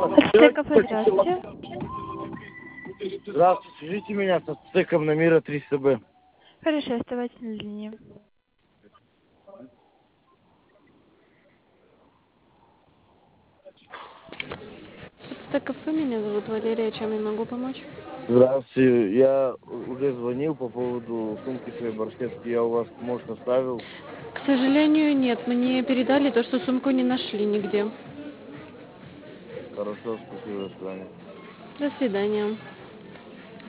Ацтеков, здравствуйте. Здравствуйте, свяжите меня со стеком на Мира 300Б. Хорошо, оставайтесь на линии. Ацтеков, меня зовут Валерия, чем я могу помочь? Здравствуйте, я уже звонил по поводу сумки своей барсетки, я у вас, может, оставил. К сожалению, нет. Мне передали то, что сумку не нашли нигде. Хорошо, спасибо, до свидания. До свидания.